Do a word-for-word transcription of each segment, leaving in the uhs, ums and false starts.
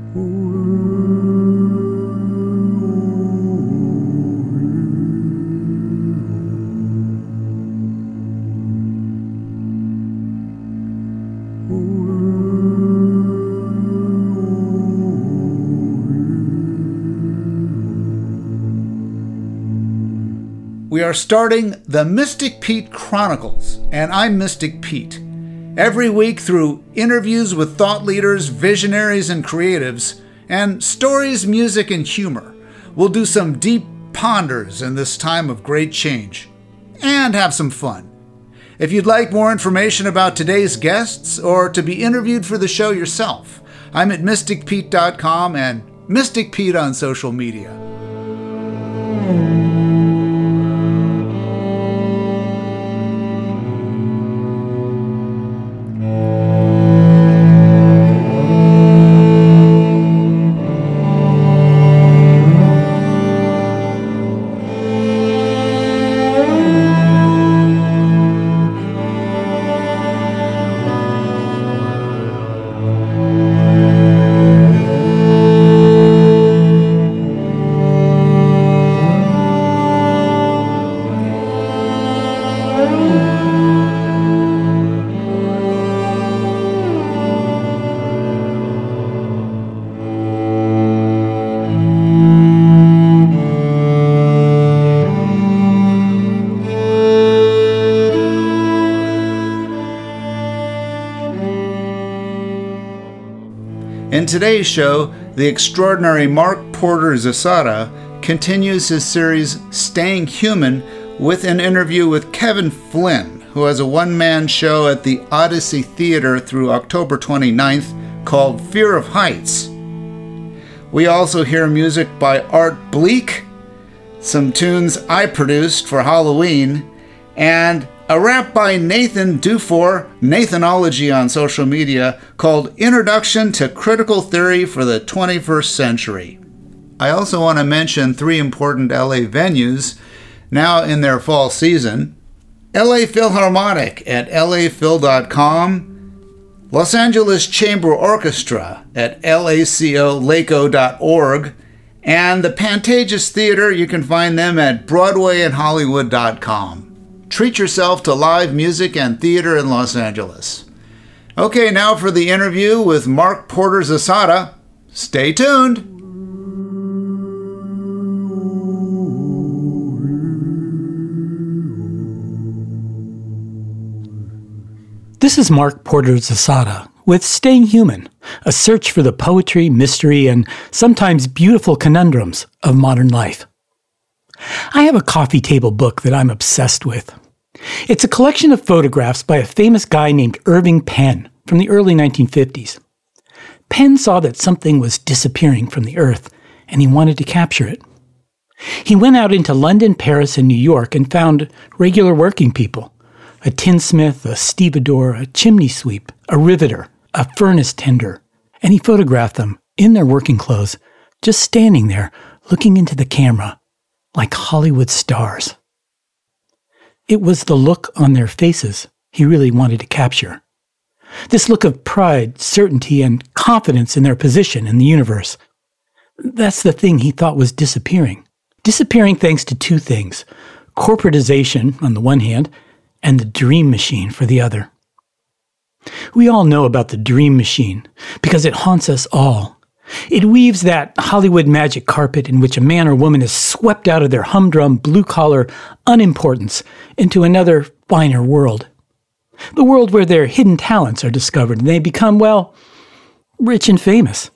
We are starting the Mystic Pete Chronicles, and I'm Mystic Pete. Every week, through interviews with thought leaders, visionaries, and creatives, and stories, music, and humor, we'll do some deep ponders in this time of great change, and have some fun. If you'd like more information about today's guests, or to be interviewed for the show yourself, I'm at mystic pete dot com and Mystic Pete on social media. In today's show, the extraordinary Mark Porter Zasada continues his series Staying Human with an interview with Kevin Flynn, who has a one-man show at the Odyssey Theater through October twenty-ninth called Fear of Heights. We also hear music by Art Bleak, some tunes I produced for Halloween, and a rap by Nathan Dufour, Nathanology on social media, called Introduction to Critical Theory for the twenty-first Century. I also want to mention three important L A venues now in their fall season. L A Philharmonic at L A phil dot com, Los Angeles Chamber Orchestra at laco laco dot org, and the Pantages Theater, you can find them at broadway and hollywood dot com. Treat yourself to live music and theater in Los Angeles. Okay, now for the interview with Mark Porter Zasada. Stay tuned. This is Mark Porter Zasada with Staying Human, a search for the poetry, mystery, and sometimes beautiful conundrums of modern life. I have a coffee table book that I'm obsessed with. It's a collection of photographs by a famous guy named Irving Penn from the early nineteen fifties. Penn saw that something was disappearing from the earth, and he wanted to capture it. He went out into London, Paris, and New York and found regular working people, a tinsmith, a stevedore, a chimney sweep, a riveter, a furnace tender, and he photographed them in their working clothes, just standing there looking into the camera like Hollywood stars. It was the look on their faces he really wanted to capture. This look of pride, certainty, and confidence in their position in the universe. That's the thing he thought was disappearing. Disappearing thanks to two things: corporatization on the one hand, and the dream machine for the other. We all know about the dream machine because it haunts us all. It weaves that Hollywood magic carpet in which a man or woman is swept out of their humdrum, blue-collar unimportance into another, finer world. The world where their hidden talents are discovered and they become, well, rich and famous.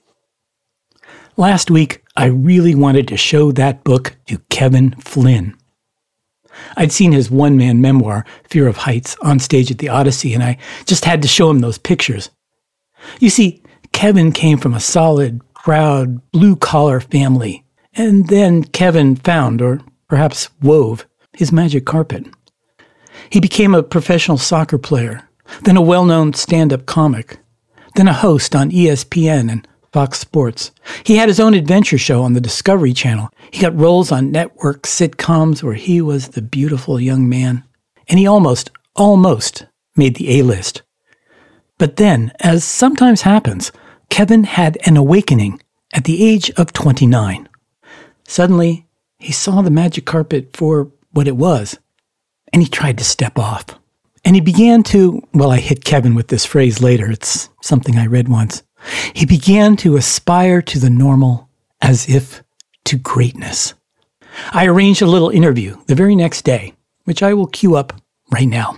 Last week, I really wanted to show that book to Kevin Flynn. I'd seen his one-man memoir, Fear of Heights, on stage at the Odyssey, and I just had to show him those pictures. You see, Kevin came from a solid, proud, blue-collar family, and then Kevin found, or perhaps wove, his magic carpet. He became a professional soccer player, then a well-known stand-up comic, then a host on E S P N and Fox Sports. He had his own adventure show on the Discovery Channel. He got roles on network sitcoms where he was the beautiful young man, and he almost, almost made the A-list. But then, as sometimes happens, Kevin had an awakening at the age of twenty-nine. Suddenly, he saw the magic carpet for what it was, and he tried to step off. And he began to, well, I hit Kevin with this phrase later. It's something I read once. He began to aspire to the normal as if to greatness. I arranged a little interview the very next day, which I will cue up right now.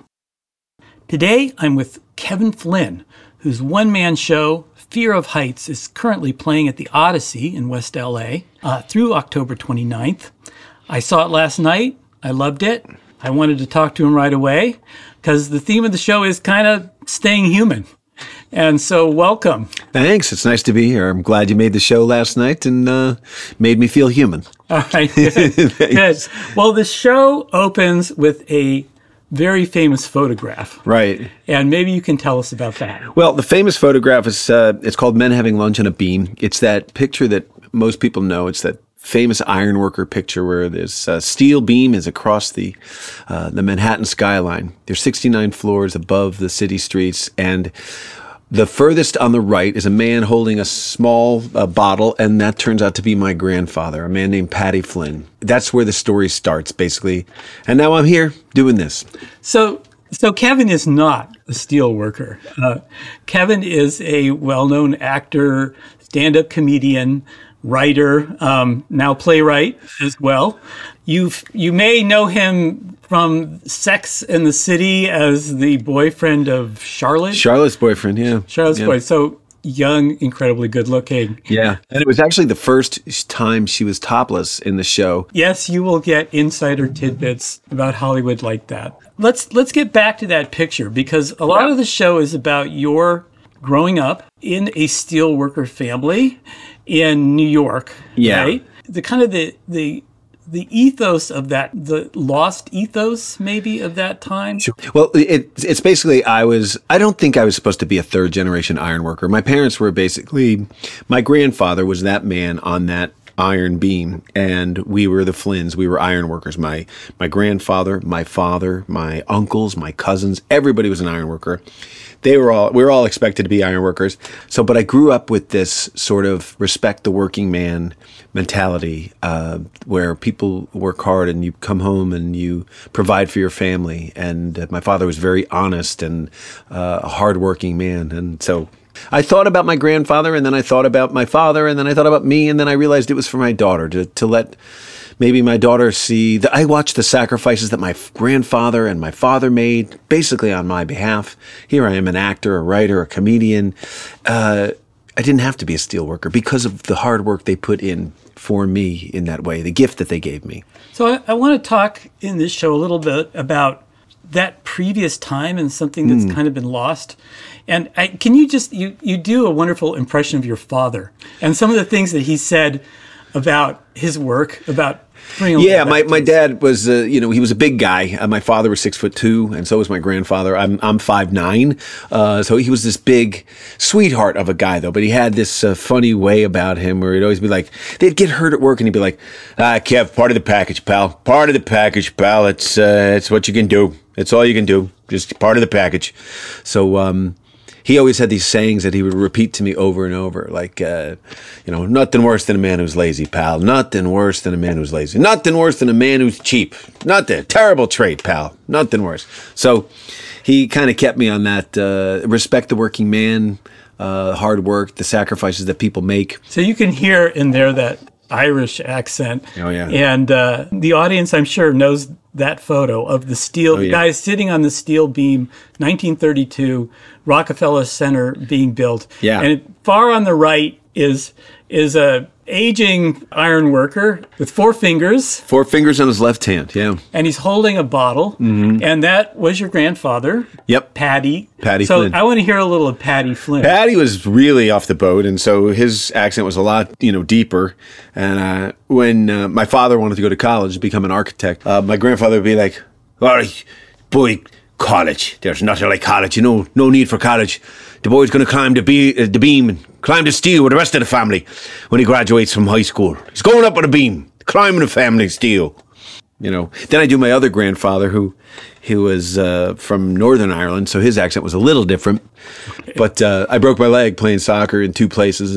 Today, I'm with Kevin Flynn, whose one-man show, Fear of Heights, is currently playing at the Odyssey in West L A uh, through October twenty-ninth. I saw it last night. I loved it. I wanted to talk to him right away because the theme of the show is kind of staying human. And so welcome. Thanks. It's nice to be here. I'm glad you made the show last night and uh, made me feel human. All right. Good. Good. Well, the show opens with a very famous photograph. Right. And maybe you can tell us about that. Well, the famous photograph is, uh, it's called Men Having Lunch on a Beam. It's that picture that most people know. It's that famous ironworker picture where this uh, steel beam is across the uh, the Manhattan skyline. There's sixty-nine floors above the city streets, and the furthest on the right is a man holding a small uh, bottle, and that turns out to be my grandfather, a man named Paddy Flynn. That's where the story starts, basically. And now I'm here doing this. So, so Kevin is not a steel worker. Uh, Kevin is a well-known actor, stand-up comedian, writer, um, now playwright as well. You you may know him from Sex and the City as the boyfriend of Charlotte. Charlotte's boyfriend, yeah. Charlotte's yeah. boyfriend. So young, incredibly good looking. Yeah. And it was actually the first time she was topless in the show. Yes, you will get insider tidbits about Hollywood like that. Let's let's get back to that picture because a lot of the show is about your growing up in a steelworker family in New York, yeah. right? The kind of the the the ethos of that, the lost ethos maybe of that time. Sure. Well, it, it's basically I was. I don't think I was supposed to be a third generation ironworker. My parents were basically. My grandfather was that man on that iron beam, and we were the Flynns. We were ironworkers. My my grandfather, my father, my uncles, my cousins. Everybody was an ironworker. They were all, we were all expected to be ironworkers. So, but I grew up with this sort of respect the working man mentality, uh, where people work hard and you come home and you provide for your family. And uh, my father was very honest and uh, a hardworking man. And so I thought about my grandfather, and then I thought about my father, and then I thought about me, and then I realized it was for my daughter to, to let maybe my daughter see that I watched the sacrifices that my grandfather and my father made, basically on my behalf. Here I am, an actor, a writer, a comedian. Uh, I didn't have to be a steelworker because of the hard work they put in for me in that way, the gift that they gave me. So I, I want to talk in this show a little bit about that previous time and something that's mm. kind of been lost. And I, can you just, you, you do a wonderful impression of your father and some of the things that he said about his work, about Yeah, my, my dad was, uh, you know, he was a big guy. Uh, my father was six foot two, and so was my grandfather. I'm I'm five nine, uh, so he was this big sweetheart of a guy, though. But he had this uh, funny way about him where he'd always be like, they'd get hurt at work, and he'd be like, "Ah, Kev, part of the package, pal. Part of the package, pal. It's uh, it's what you can do. It's all you can do. Just part of the package." So. Um, He always had these sayings that he would repeat to me over and over, like, uh, you know, nothing worse than a man who's lazy, pal. Nothing worse than a man who's lazy. Nothing worse than a man who's cheap. Nothing. Terrible trait, pal. Nothing worse. So he kind of kept me on that uh, respect the working man, uh, hard work, the sacrifices that people make. So you can hear in there that Irish accent. Oh, yeah. And uh, the audience, I'm sure, knows that photo of the steel, oh, yeah. guy sitting on the steel beam, nineteen thirty-two, Rockefeller Center being built. Yeah. And far on the right is is a aging iron worker with four fingers. Four fingers on his left hand, yeah. And he's holding a bottle. Mm-hmm. And that was your grandfather. Yep. Paddy. Paddy so Flynn. I want to hear a little of Paddy Flynn. Paddy was really off the boat, and so his accent was a lot, you know, deeper. And uh, when uh, my father wanted to go to college to become an architect, uh, my grandfather would be like, "All right, boy, college. There's nothing like college. You know, no need for college. The boy's going to climb the, be- uh, the beam and climb the steel with the rest of the family when he graduates from high school. He's going up on a beam, climbing the family steel." You know. Then I do my other grandfather, who who was uh, from Northern Ireland, so his accent was a little different. Okay. But uh, I broke my leg playing soccer in two places, and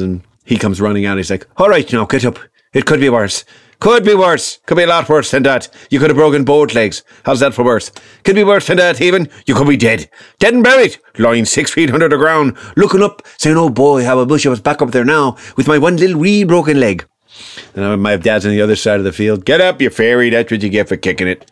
he comes running out. He's like, all right, now get up. It could be worse. Could be worse. Could be a lot worse than that. You could have broken both legs. How's that for worse? Could be worse than that even. You could be dead. Dead and buried. Lying six feet under the ground. Looking up, saying, oh boy, how I wish I was back up there now with my one little wee broken leg. And my dad's on the other side of the field. Get up, you fairy. That's what you get for kicking it.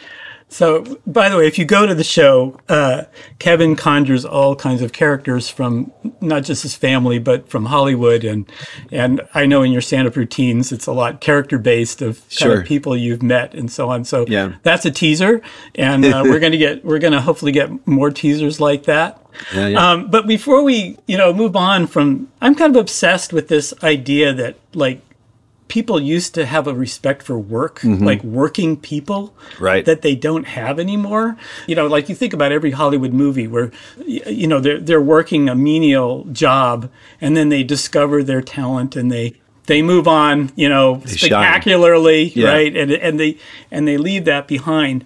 So, by the way, if you go to the show, uh, Kevin conjures all kinds of characters from not just his family, but from Hollywood. And and I know in your stand-up routines, it's a lot character-based of kind Sure. of people you've met and so on. So Yeah. that's a teaser. And uh, we're going to get, we're going to hopefully get more teasers like that. Yeah, yeah. Um, but before we, you know, move on from, I'm kind of obsessed with this idea that, like, people used to have a respect for work, mm-hmm. like working people, right. that they don't have anymore. You know, like you think about every Hollywood movie where, you know, they're they're working a menial job and then they discover their talent and they they move on, you know, they spectacularly, yeah. right? And and they and they leave that behind.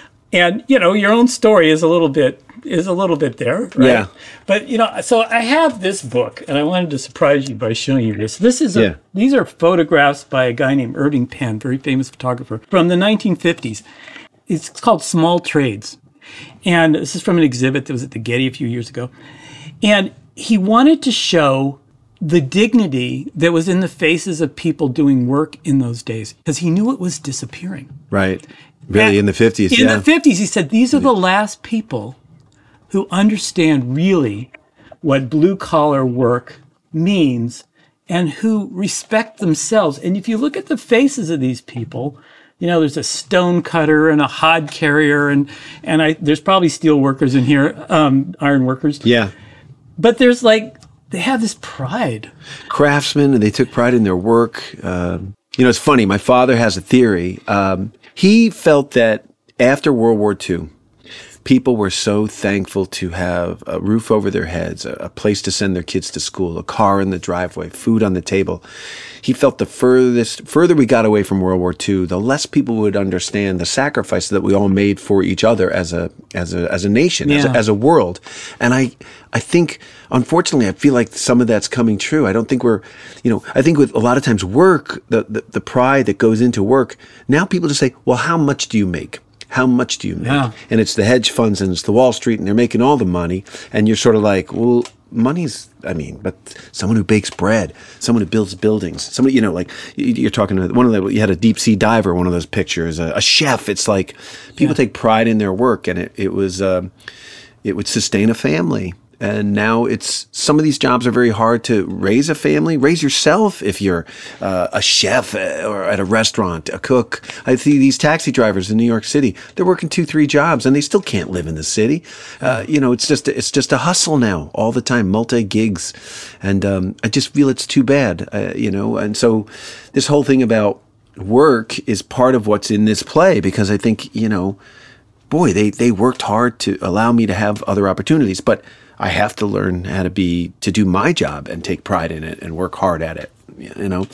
And you know, your own story is a little bit is a little bit there, right? Yeah. But you know, so I have this book, and I wanted to surprise you by showing you this. This is a, yeah. these are photographs by a guy named Irving Penn, very famous photographer from the nineteen fifties. It's called Small Trades, and this is from an exhibit that was at the Getty a few years ago. And he wanted to show the dignity that was in the faces of people doing work in those days, because he knew it was disappearing. Right. Really, And in the fifties, in yeah. the fifties, he said, these are the last people who understand really what blue-collar work means and who respect themselves. And if you look at the faces of these people, you know, there's a stone cutter and a hod carrier, and and I there's probably steel workers in here, um, iron workers. Yeah. But there's like, they have this pride. Craftsmen, and they took pride in their work. Um, you know, it's funny. My father has a theory. Um, he felt that after World War Two, people were so thankful to have a roof over their heads, a, a place to send their kids to school, a car in the driveway, food on the table. He felt the furthest, further we got away from World War Two, the less people would understand the sacrifice that we all made for each other as a as a as a nation, Yeah. as, a, as a world. And I I think, unfortunately, I feel like some of that's coming true. I don't think we're, you know, I think with a lot of times work, the the, the pride that goes into work. Now people just say, well, how much do you make? How much do you make? Yeah. And it's the hedge funds and it's the Wall Street and they're making all the money. And you're sort of like, well, money's, I mean, but someone who bakes bread, someone who builds buildings, somebody, you know, like you're talking to one of the, you had a deep sea diver, one of those pictures, a, a chef. It's like people Yeah. take pride in their work, and it, it was, um, it would sustain a family. And now it's, some of these jobs are very hard to raise a family. Raise yourself if you're uh, a chef or at a restaurant, a cook. I see these taxi drivers in New York City. They're working two, three jobs, and they still can't live in the city. Uh, you know, it's just it's just a hustle now all the time, multi gigs, and um, I just feel it's too bad. Uh, you know, and so this whole thing about work is part of what's in this play, because I think, you know, boy, they they worked hard to allow me to have other opportunities, but I have to learn how to be, to do my job and take pride in it and work hard at it, you know?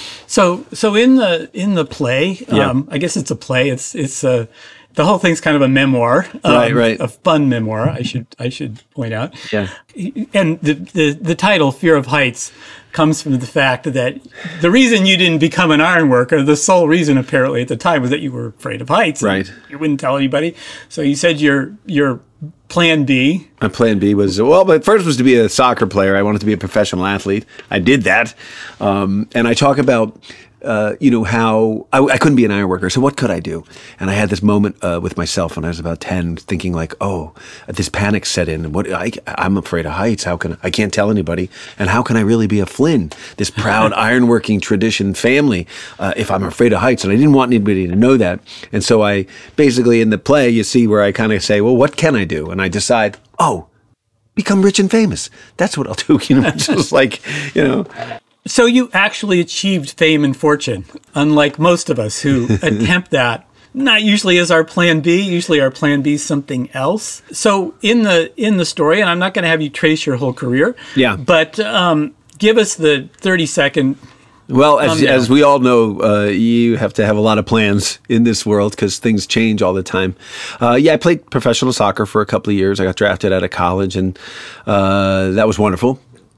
So, so in the in the play, Yeah. um, I guess it's a play. It's it's a the whole thing's kind of a memoir, um, Right, right. a fun memoir. I should I should point out. Yeah. And the, the the title "Fear of Heights" comes from the fact that the reason you didn't become an iron worker, the sole reason apparently at the time, was that you were afraid of heights. and Right. You wouldn't tell anybody. So you said your your plan B. My plan B was, well, but first was to be a soccer player. I wanted to be a professional athlete. I did that. Um, and I talk about, uh, you know, how I, I couldn't be an iron worker. So what could I do? And I had this moment uh, with myself when I was about ten, thinking like, oh, this panic set in. What I, I'm afraid of heights. How can I can't tell anybody? And how can I really be a Flynn, this proud ironworking tradition family, uh, if I'm afraid of heights? And I didn't want anybody to know that. And so I basically, in the play, you see where I kind of say, well, what can I do? And I decide, oh, become rich and famous. That's what I'll do. You know, just like, you know. So you actually achieved fame and fortune, unlike most of us who attempt that. Not usually as our plan B. Usually our plan B is something else. So in the in the story, and I'm not going to have you trace your whole career. Yeah. But um, give us the thirty second. Well, as, thumbnail. as we all know, uh, you have to have a lot of plans in this world because things change all the time. Uh, yeah, I played professional soccer for a couple of years. I got drafted out of college, and uh, that was wonderful.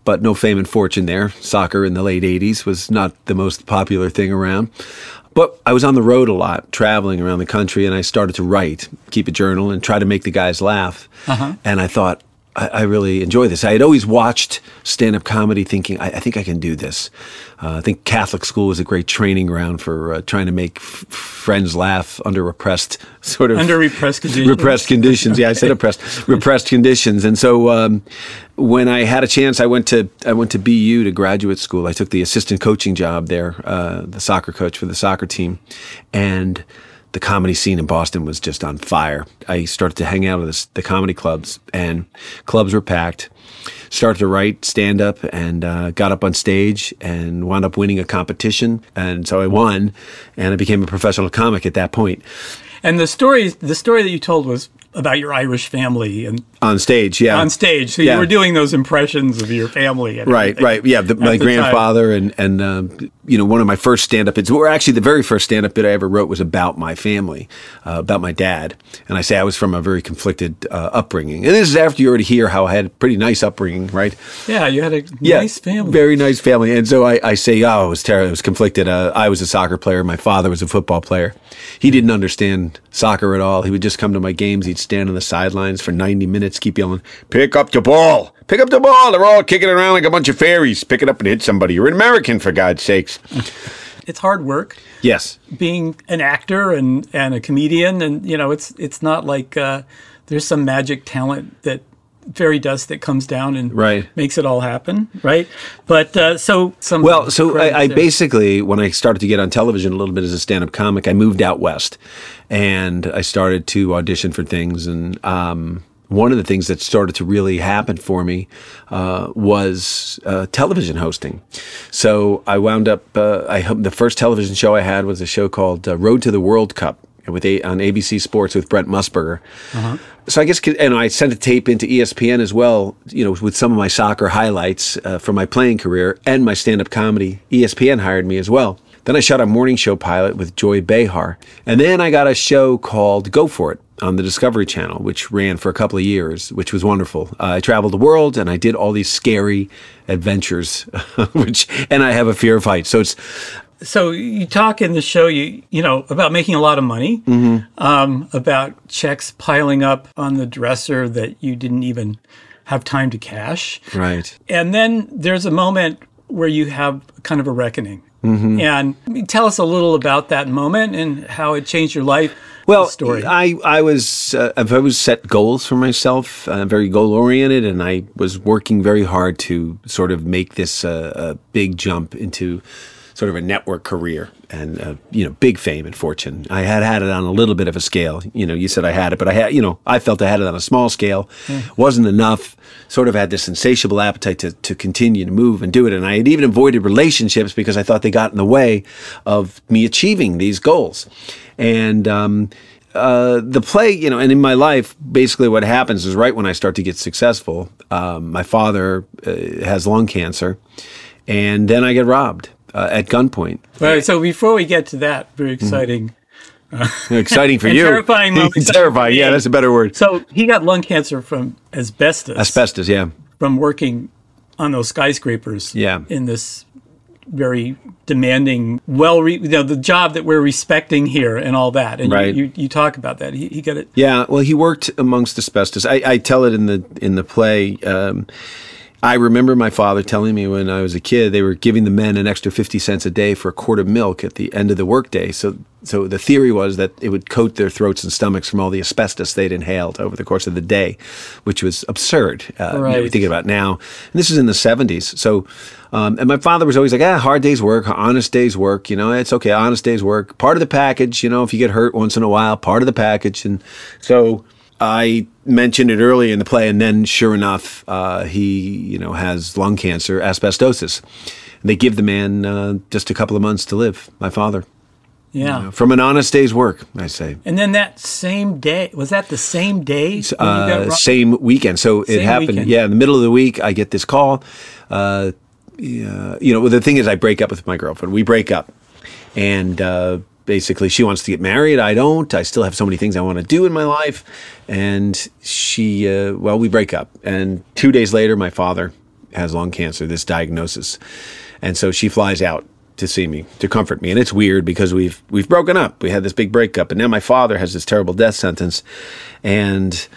but no fame and fortune there. Soccer in the late eighties was not the most popular thing around. But I was on the road a lot, traveling around the country, and I started to write, keep a journal, and try to make the guys laugh. Uh-huh. And I thought, I, I really enjoy this. I had always watched stand-up comedy thinking, I, I think I can do this. Uh, I think Catholic school was a great training ground for uh, trying to make f- friends laugh under repressed sort of... Under repressed conditions. Repressed conditions. Yeah, I said oppressed. Repressed conditions. And so um, when I had a chance, I went to I went to B U to graduate school. I took the assistant coaching job there, uh, the soccer coach for the soccer team. And the comedy scene in Boston was just on fire. I started to hang out at the, the comedy clubs, and clubs were packed. Started to write stand-up and uh, got up on stage and wound up winning a competition. And so I won, and I became a professional comic at that point. And the story, the story that you told was about your Irish family and on stage, yeah, on stage. So yeah. you were doing those impressions of your family, and right, right, yeah. The, my grandfather time. and and um, you know, one of my first stand-up bits, or actually the very first stand-up bit I ever wrote was about my family, uh, about my dad. And I say I was from a very conflicted uh, upbringing. And this is after you already hear how I had a pretty nice upbringing, right? Yeah, you had a yeah, nice family, very nice family. And so I, I say, oh, it was terrible. It was conflicted. Uh, I was a soccer player. My father was a football player. He didn't understand soccer at all. He would just come to my games. He'd stand on the sidelines for ninety minutes, keep yelling, pick up the ball. Pick up the ball. They're all kicking it around like a bunch of fairies. Pick it up and hit somebody. You're an American, for God's sakes. It's hard work. Yes. Being an actor and, and a comedian. And, you know, it's it's not like uh, there's some magic talent that fairy dust that comes down and right. makes it all happen, right? But uh, so some... Well, so I, I basically, when I started to get on television a little bit as a stand-up comic, I moved out west. And I started to audition for things. And um, one of the things that started to really happen for me uh, was uh, television hosting. So I wound up, uh, I the first television show I had was a show called uh, Road to the World Cup with a, on A B C Sports with Brent Musburger. Uh-huh. So I guess, and I sent a tape into E S P N as well, you know, with some of my soccer highlights uh, from my playing career and my stand-up comedy. E S P N hired me as well. Then I shot a morning show pilot with Joy Behar. And then I got a show called Go For It on the Discovery Channel, which ran for a couple of years, which was wonderful. Uh, I traveled the world and I did all these scary adventures, which, and I have a fear of heights. So it's, So you talk in the show, you you know, about making a lot of money, mm-hmm. um, about checks piling up on the dresser that you didn't even have time to cash. Right. And then there's a moment where you have kind of a reckoning. Mm-hmm. And tell us a little about that moment and how it changed your life. Well, story. I, I was uh, I've always set goals for myself, uh, very goal oriented, and I was working very hard to sort of make this uh, a big jump into sort of a network career and, uh, you know, big fame and fortune. I had had it on a little bit of a scale. You know, you said I had it, but I had, you know, I felt I had it on a small scale. Mm. Wasn't enough. Sort of had this insatiable appetite to, to continue to move and do it. And I had even avoided relationships because I thought they got in the way of me achieving these goals. And, um, Uh, the play, you know, and in my life, basically what happens is right when I start to get successful, um, my father uh, has lung cancer, and then I get robbed uh, at gunpoint. Right. So before we get to that, very exciting. Mm-hmm. Uh, exciting for you. Terrifying moment. Terrifying. Yeah, that's a better word. So he got lung cancer from asbestos. Asbestos, yeah. From working on those skyscrapers. Yeah. In this very demanding, well, re- you know, the job that we're respecting here and all that. And right. you, you, you talk about that. He, he got it. Yeah. Well, he worked amongst asbestos. I, I tell it in the in the play. Um, I remember my father telling me when I was a kid, they were giving the men an extra fifty cents a day for a quart of milk at the end of the workday. So, so the theory was that it would coat their throats and stomachs from all the asbestos they'd inhaled over the course of the day, which was absurd. Uh, right. You know, thinking about it now. And this is in the seventies. So, um, and my father was always like, ah, hard day's work, honest day's work. You know, it's okay, honest day's work. Part of the package, you know, if you get hurt once in a while, part of the package. And so I mentioned it early in the play, and then sure enough, uh, he, you know, has lung cancer, asbestosis. And they give the man uh, just a couple of months to live, my father. Yeah. You know, from an honest day's work, I say. And then that same day, was that the same day? Uh, same weekend. So same it happened, weekend. yeah, in the middle of the week, I get this call. Uh, yeah, you know, well, the thing is, I break up with my girlfriend. We break up. And uh, basically, she wants to get married. I don't. I still have so many things I want to do in my life. And she, uh, well, we break up. And two days later, my father has lung cancer, this diagnosis. And so she flies out to see me, to comfort me. And it's weird because we've we've broken up. We had this big breakup. And now my father has this terrible death sentence. And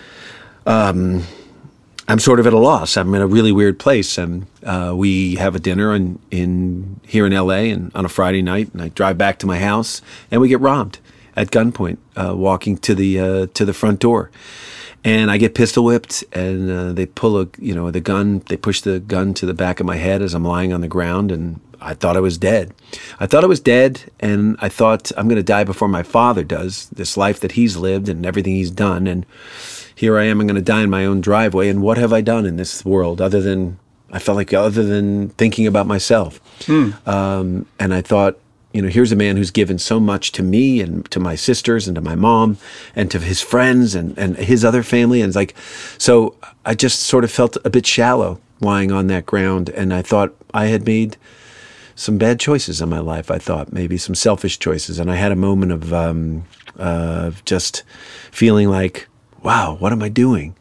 um, I'm sort of at a loss. I'm in a really weird place. And uh, we have a dinner in, in here in L A and on a Friday night. And I drive back to my house and we get robbed at gunpoint, uh, walking to the uh, to the front door. And I get pistol whipped, and uh, they pull a, you know, the gun, they push the gun to the back of my head as I'm lying on the ground, and I thought I was dead. I thought I was dead, and I thought I'm going to die before my father does, this life that he's lived and everything he's done, and here I am, I'm going to die in my own driveway, and what have I done in this world other than, I felt like other than thinking about myself. Hmm. Um, and I thought, you know, here's a man who's given so much to me and to my sisters and to my mom and to his friends and, and his other family. And it's like, so I just sort of felt a bit shallow lying on that ground. And I thought I had made some bad choices in my life. I thought maybe some selfish choices. And I had a moment of um, uh, just feeling like, wow, what am I doing?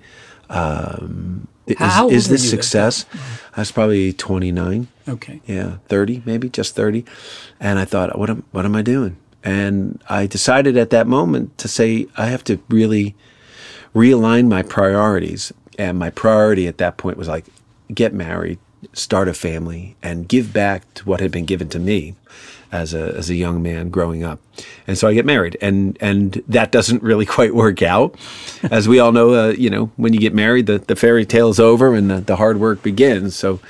Um, How is, is old this were you success? at that? I was probably twenty-nine. Okay. Yeah, thirty, maybe just thirty. And I thought, what am, what am I doing? And I decided at that moment to say, I have to really realign my priorities. And my priority at that point was like, get married, start a family, and give back to what had been given to me as a as a young man growing up. And so I get married, and and that doesn't really quite work out. As we all know, uh, you know, when you get married, the, the fairy tale's over and the, the hard work begins. So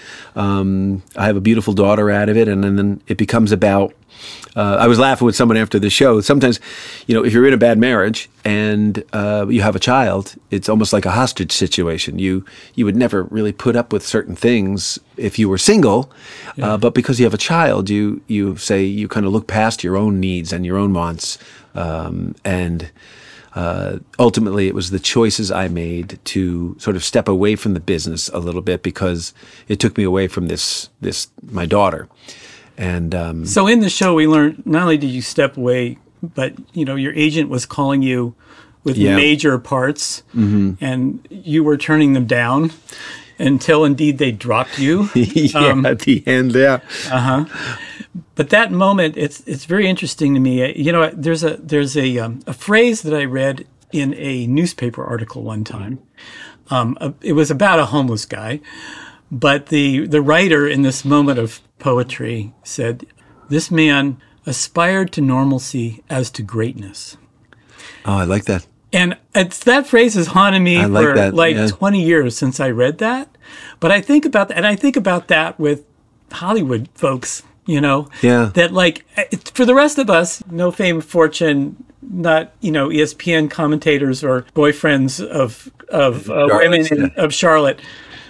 um, I have a beautiful daughter out of it, and, and then it becomes about, uh, I was laughing with someone after the show. Sometimes, you know, if you're in a bad marriage and uh, you have a child, it's almost like a hostage situation. You you would never really put up with certain things if you were single, yeah. uh, but because you have a child, you you say you kind of look past your own needs and your own wants, um, and uh, ultimately it was the choices I made to sort of step away from the business a little bit because it took me away from this this my daughter. And um, so in the show, we learned not only did you step away, but you know your agent was calling you with yeah. major parts, mm-hmm. and you were turning them down until indeed they dropped you. yeah, um, at the end, yeah. Uh huh. But that moment, it's it's very interesting to me. You know, there's a there's a um, a phrase that I read in a newspaper article one time. Um, it was about a homeless guy. But the, the writer in this moment of poetry said, this man aspired to normalcy as to greatness. Oh, I like that. And it's, that phrase has haunted me like for that, like yeah. twenty years since I read that. But I think about that, and I think about that with Hollywood folks, you know, yeah. that like, for the rest of us, no fame, fortune, not, you know, E S P N commentators or boyfriends of, of uh, women in, yeah. of Charlotte,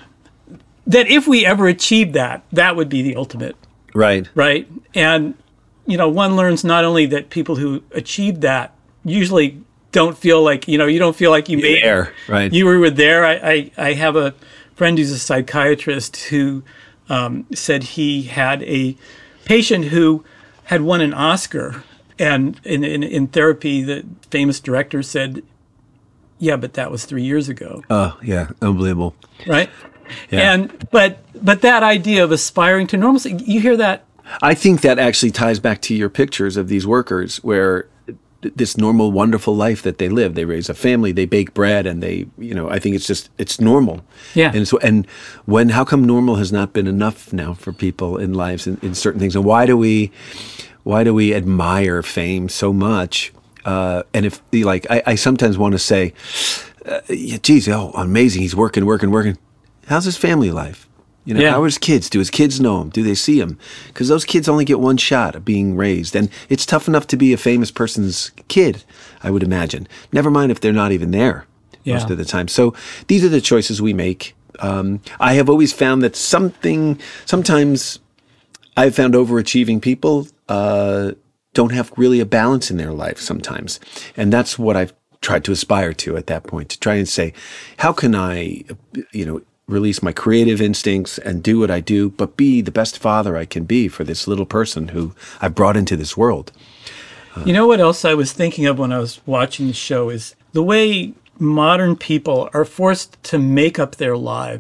that if we ever achieved that, that would be the ultimate. Right. Right. And, you know, one learns not only that people who achieved that usually don't feel like, you know, you don't feel like you You're made there. it. Right. You were there. I, I, I have a friend who's a psychiatrist who um, said he had a patient who had won an Oscar. And in, in, in therapy, the famous director said, yeah, but that was three years ago. Oh, yeah. Unbelievable. Right. Yeah. And but but that idea of aspiring to normalcy, you hear that? I think that actually ties back to your pictures of these workers where this normal, wonderful life that they live. They raise a family, they bake bread, and they, you know, I think it's just, it's normal. Yeah. And so, and when, how come normal has not been enough now for people in lives in, in certain things? And why do we, why do we admire fame so much? Uh, and if, like, I, I sometimes want to say, uh, geez, oh, amazing, he's working, working, working. How's his family life? You know, yeah. how are his kids? Do his kids know him? Do they see him? Because those kids only get one shot of being raised. And it's tough enough to be a famous person's kid, I would imagine. Never mind if they're not even there yeah. most of the time. So these are the choices we make. Um, I have always found that something, sometimes I've found overachieving people uh, don't have really a balance in their life sometimes. And that's what I've tried to aspire to at that point, to try and say, how can I, you know, release my creative instincts and do what I do, but be the best father I can be for this little person who I've brought into this world. Uh, you know what else I was thinking of when I was watching the show is the way modern people are forced to make up their lives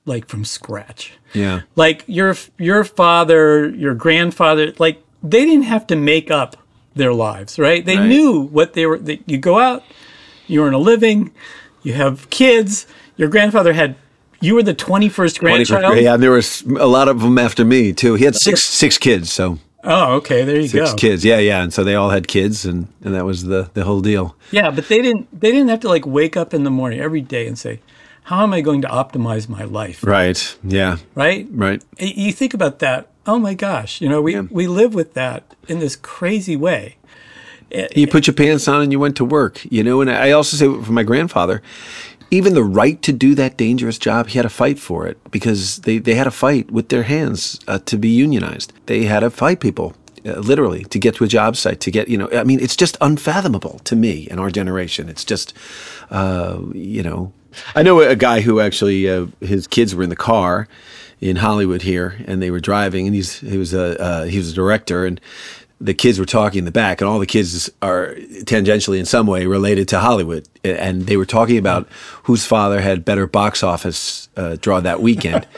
like from scratch. Yeah. Like your your father, your grandfather, like they didn't have to make up their lives, right? They Right. knew what they were. They, you go out, you earn a living, you have kids. Your grandfather had. You were the twenty-first grandchild. Yeah, and there was a lot of them after me too. He had six six kids, so Oh, okay. There you six go. kids. Yeah, yeah, and so they all had kids, and, and that was the the whole deal. Yeah, but they didn't. They didn't have to like wake up in the morning every day and say, "How am I going to optimize my life?" Right. Yeah. Right. Right. Y- You think about that. Oh my gosh! You know, we Yeah. we live with that in this crazy way. You put your pants on and you went to work, you know. And I also say for my grandfather, even the right to do that dangerous job, he had to fight for it because they, they had to fight with their hands uh, to be unionized. They had to fight people, uh, literally, to get to a job site, to get, you know, I mean, it's just unfathomable to me and our generation. It's just, uh, you know, I know a guy who actually, uh, his kids were in the car in Hollywood here, and they were driving, and he's he was a uh, he was a director, and the kids were talking in the back, and all the kids are tangentially in some way related to Hollywood, and they were talking about whose father had better box office uh, draw that weekend,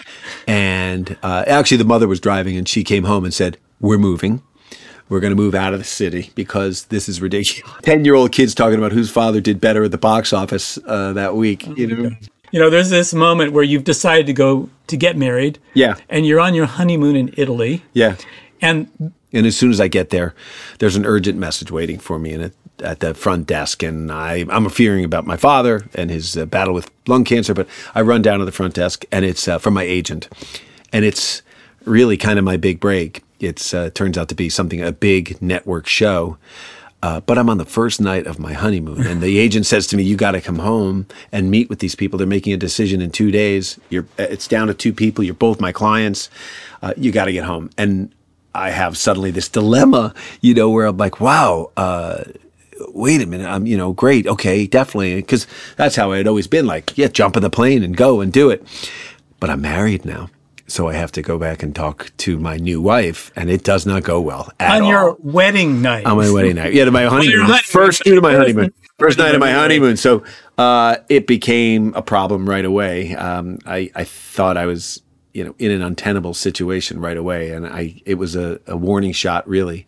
and uh, actually the mother was driving, and she came home and said, "We're moving." We're going to move out of the city because this is ridiculous. Ten-year-old kids talking about whose father did better at the box office uh, that week. You know, You know, there's this moment where you've decided to go to get married. Yeah. And you're on your honeymoon in Italy. yeah. And And as soon as I get there, there's an urgent message waiting for me in it, at the front desk. And I, I'm fearing about my father and his uh, battle with lung cancer. But I run down to the front desk, and it's uh, from my agent. And it's really kind of my big break. It uh, turns out to be something, a big network show. Uh, but I'm on the first night of my honeymoon, and the agent says to me, "You got to come home and meet with these people. They're making a decision in two days. You're, it's down to two people. You're both my clients. Uh, you got to get home." And I have suddenly this dilemma, you know, where I'm like, "Wow, uh, wait a minute. I'm, you know, great, okay, definitely," because that's how it had always been. Like, yeah, jump in the plane and go and do it. But I'm married now. So I have to go back and talk to my new wife, and it does not go well at on all. your wedding night. On my wedding night. Yeah, to my honeymoon. honeymoon. First night of my honeymoon. First night of my honeymoon. So uh, it became a problem right away. Um, I, I thought I was, you know, in an untenable situation right away, and I it was a, a warning shot, really.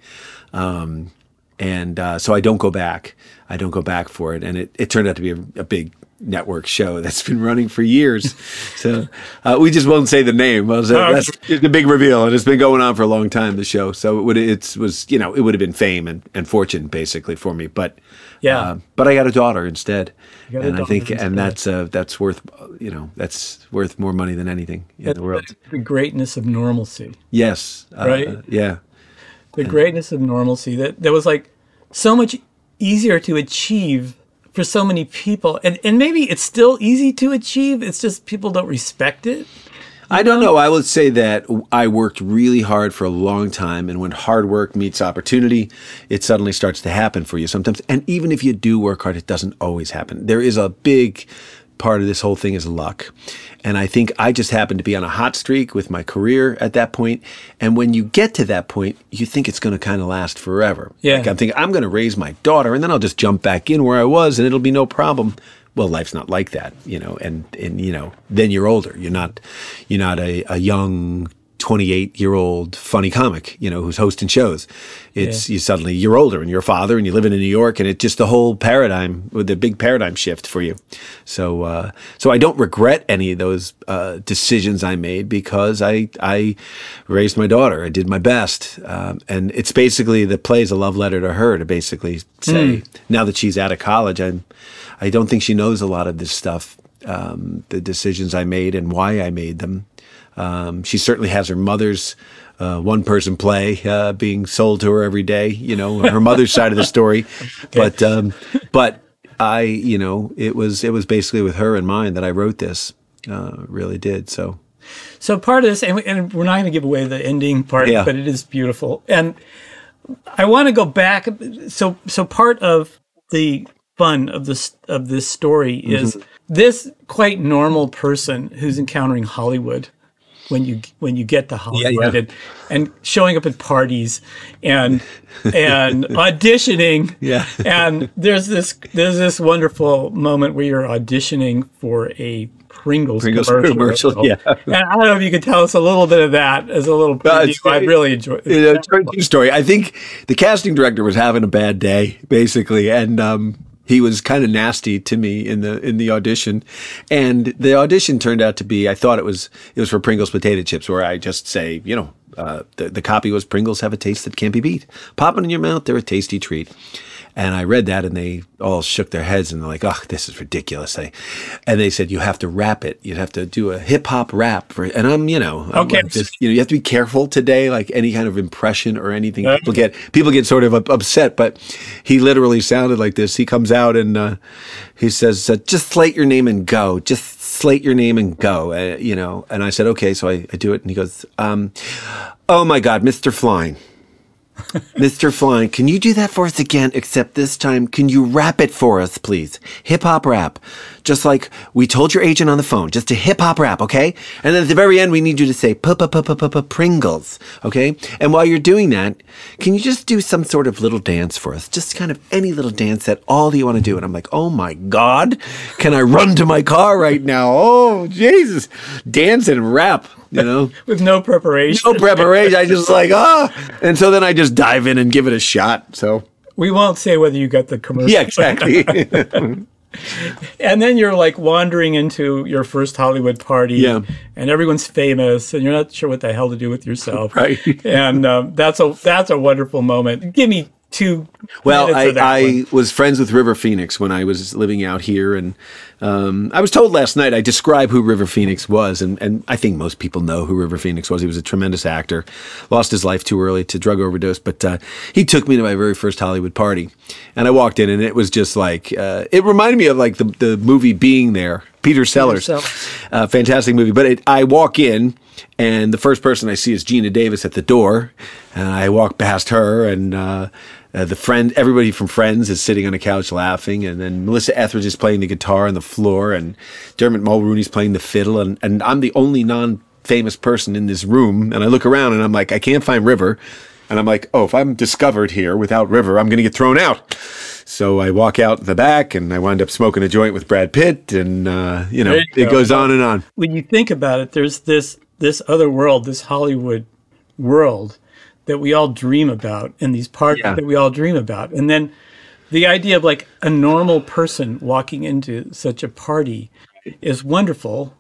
Um, and uh, so I don't go back. I don't go back for it, and it, it turned out to be a, a big network show that's been running for years. So uh, we just won't say the name. Well, so Oh, that's the big reveal, and it's been going on for a long time, the show. So it would it was you know it would have been fame and, and fortune basically for me, but Yeah. uh, but I got a daughter instead, got a and I daughter think instead. and that's uh, that's worth you know that's worth more money than anything in That's the world. the greatness of normalcy. Yes, uh, Right? Yeah, The greatness of normalcy that, that was like so much easier to achieve for so many people. And and maybe it's still easy to achieve. It's just people don't respect it. I don't know. I would say that I worked really hard for a long time, and when hard work meets opportunity, it suddenly starts to happen for you sometimes. And even if you do work hard, it doesn't always happen. There is a big part of this whole thing is luck. And I think I just happened to be on a hot streak with my career at that point. And when you get to that point, you think it's going to kind of last forever. Yeah. Like I'm thinking, I'm going to raise my daughter, and then I'll just jump back in where I was, and it'll be no problem. Well, life's not like that, you know, and, and, you know, then you're older. You're not, you're not a, a young twenty-eight year old funny comic, you know, who's hosting shows. It's, Yeah. you suddenly, you're older and you're a father and you live in New York, and it's just the whole paradigm, with the big paradigm shift for you. So, uh, so I don't regret any of those, uh, decisions I made because I, I raised my daughter. I did my best. Um, and it's basically, the play is a love letter to her to basically say, Mm. now that she's out of college, I'm, I don't think she knows a lot of this stuff, um, the decisions I made and why I made them. Um, she certainly has her mother's uh, one-person play uh, being sold to her every day, you know, her mother's side of the story. But um, but I, you know, it was it was basically with her in mind that I wrote this. Uh, really did so. So part of this, and, we, and we're not going to give away the ending part, Yeah. but it is beautiful. And I want to go back. So, so part of the fun of this of this story is this quite normal person who's encountering Hollywood when you when you get to Hollywood, yeah. And, and showing up at parties and and auditioning. Yeah. And there's this there's this wonderful moment where you're auditioning for a Pringles, Pringles commercial. commercial, yeah. And I don't know if you could tell us a little bit of that as a little preview. Uh, I really enjoyed it. You know, true story. I think the casting director was having a bad day, basically, and um, he was kind of nasty to me in the in the audition. And the audition turned out to be, I thought it was it was for Pringles potato chips, where I just say, you know, uh, the the copy was Pringles have a taste that can't be beat. Pop it in your mouth, they're a tasty treat. And I read that, and they all shook their heads, and they're like, "Oh, this is ridiculous." They, and they said, "You have to rap it. You have to do a hip hop rap." For, and I'm, you know, I'm Okay. like this, you know, you have to be careful today, like any kind of impression or anything. People get people get sort of up- upset, but he literally sounded like this. He comes out and uh, he says, uh, "Just slate your name and go. Just slate your name and go." Uh, you know, and I said, "Okay." So I, I do it, and he goes, um, "Oh my God, Mister Flying." Mister Flying, can you do that for us again? Except this time, can you rap it for us, please? Hip hop rap. Just like we told your agent on the phone. Just a hip hop rap, okay? And then at the very end, we need you to say, "P-p-p-p-p-p Pringles," okay? And while you're doing that, can you just do some sort of little dance for us? Just kind of any little dance that all you want to do. And I'm like, oh my God, can I run to my car right now? Oh, Jesus. Dance and rap. You know, With no preparation. no preparation. I just like, ah. And so then I just dive in and give it a shot. So, We won't say whether you got the commercial. yeah, exactly. And then you're like wandering into your first Hollywood party, Yeah. and everyone's famous, and you're not sure what the hell to do with yourself. Right. And um, that's a that's a wonderful moment. Give me two. Well, minutes I, of that I one. was friends with River Phoenix when I was living out here. And um, I was told last night, I describe who River Phoenix was. And, and I think most people know who River Phoenix was. He was a tremendous actor, lost his life too early to drug overdose. But uh, he took me to my very first Hollywood party. And I walked in, and it was just like, uh, it reminded me of like the, the movie Being There, Peter Sellers. Sellers. Uh, fantastic movie. But it, I walk in, and the first person I see is Gina Davis at the door. And I walk past her, and uh, uh, the friend, everybody from Friends is sitting on a couch laughing. And then Melissa Etheridge is playing the guitar on the floor, and Dermot Mulrooney's playing the fiddle. And, and I'm the only non-famous person in this room. And I look around, and I'm like, I can't find River. And I'm like, oh, if I'm discovered here without River, I'm going to get thrown out. So I walk out the back, and I wind up smoking a joint with Brad Pitt. And, uh, you know, There you it go. goes on and on. When you think about it, there's this this other world, this Hollywood world that we all dream about, and these parties Yeah. that we all dream about. And then the idea of like a normal person walking into such a party is wonderful.